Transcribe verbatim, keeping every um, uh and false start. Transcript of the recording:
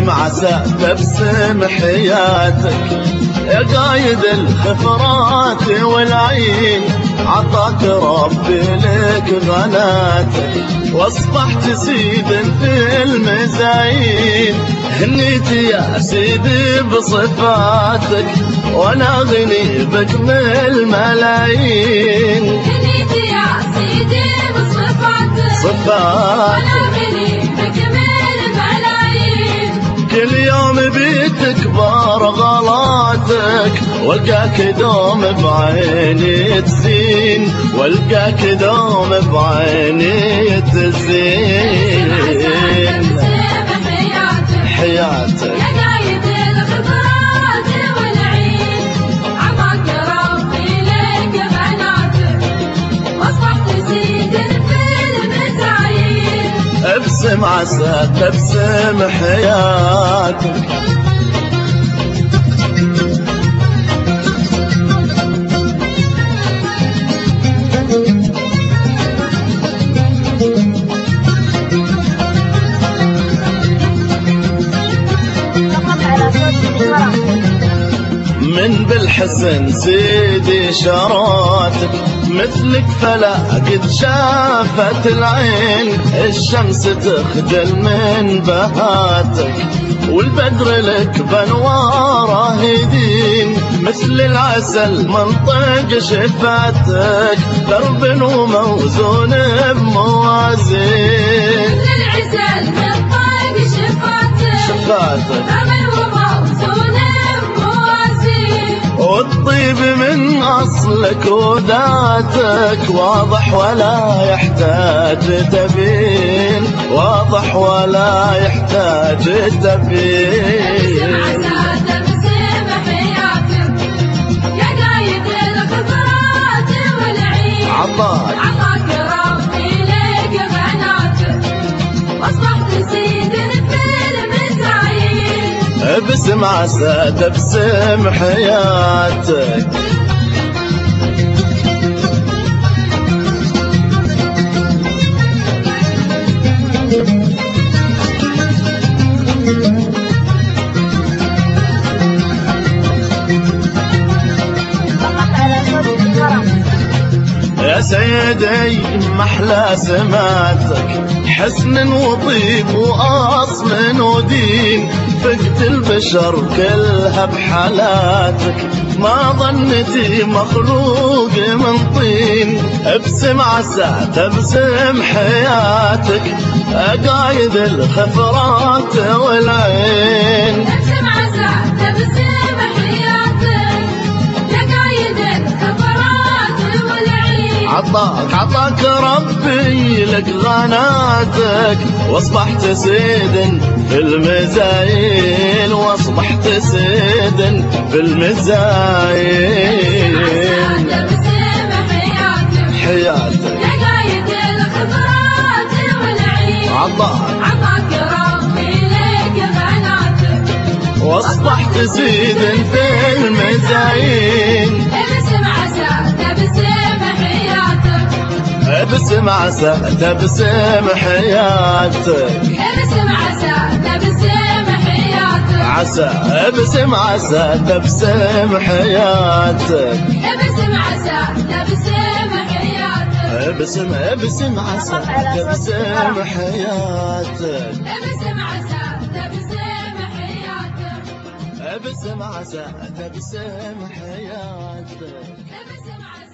ابتسم عسى تبسم حياتك يا قايد الخفرات والعين، عطاك ربي لك غناتك واصبحت سيد في المزايين. هنيت يا سيدي بصفاتك وانا غني بك من الملايين. هنيت يا سيدي بصفاتك وانا غني بك من الملايين. كل يوم بتكبر غلاتك والقاك دوم بعيني تزين، والقاك دوم بعيني تزين. حياتك يا قايد الخبرات والعين، عطاك ربي لك بناتك واصبحت سيد في المزايين. ابسم عسى تبسم حياتك من بالحسن سيدي شراتك، مثلك فلا قد شافت العين. الشمس تخجل من بهاتك والبدر لك بانواره هدين، مثل العسل منطق شفاتك درب وموزون بموازين. مثل العسل منطق شفاتك شفاتك والطيب من أصلك وذاتك واضح ولا يحتاج تبين، واضح ولا يحتاج تبين. تبسم حياتك يا قايد الخبرات والعين، عطاك عطاك ربي لك بناتك واصبحت سيد في المزايين. ابسم عسى تبسم حياتك يا سيدي محلى سماتك، حسن وطيب وأصل ودين. فقت البشر كلها بحالاتك، ما ظنتي مخلوق من طين. ابسم عسى تبسم حياتك قايد الخفرات والعين. ابسم عسى تبسم حياتك يا قايد الخفرات والعين. عطاك عطاك ربي لك غناتك واصبحت سيد في المزايين، واصبحت سيد في المزايين. تبسم حياتك حياتك يا قايد الخبرات والعين، عطاك عطاك ربي لك بناتك واصبحت سيد في المزايين. ابسم عسى تبسم حياتك ابسم عسى تبسم حياتك ابسم عسى تبسم حياتك عسى ابسم عسى تبسم حياتك ابسم عسى تبسم حياتك ابسم ابسم عسى تبسم حياتك ابسم عسى تبسم حياتك ابسم عسى تبسم حياتك ابسم عسى